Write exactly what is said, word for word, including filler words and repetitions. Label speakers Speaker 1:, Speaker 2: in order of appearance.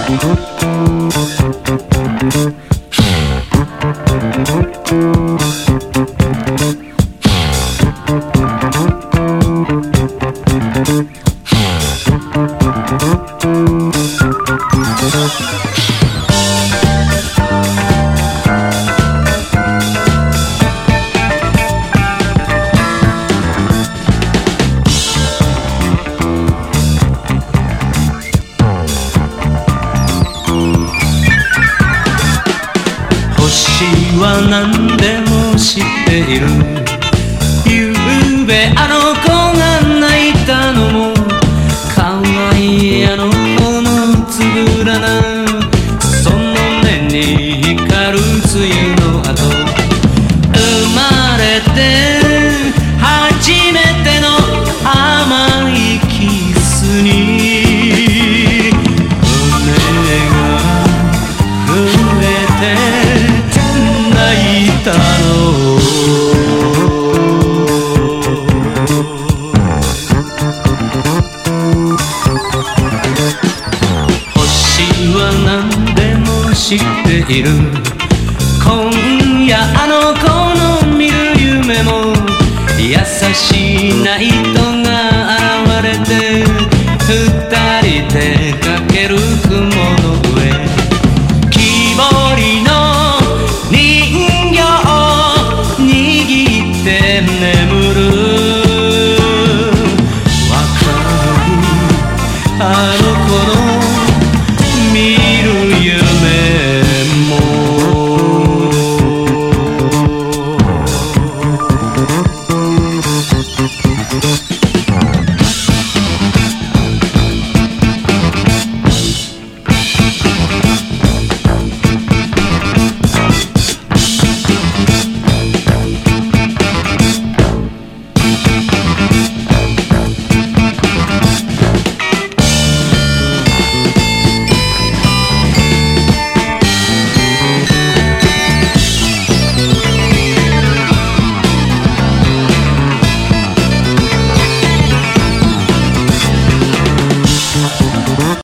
Speaker 1: 星は何でも知っている。ゆうべあの子が泣いたのも可愛いあの子のつぶらなその目に光る梅雨の後、生まれて初めての甘いキスに胸が震えて泣いたの。星は何でも知っている。今夜あの子の見る夢も優しいナイトが現れて二人でかける雲の上、木彫りの人形を握って眠る。若いあの子の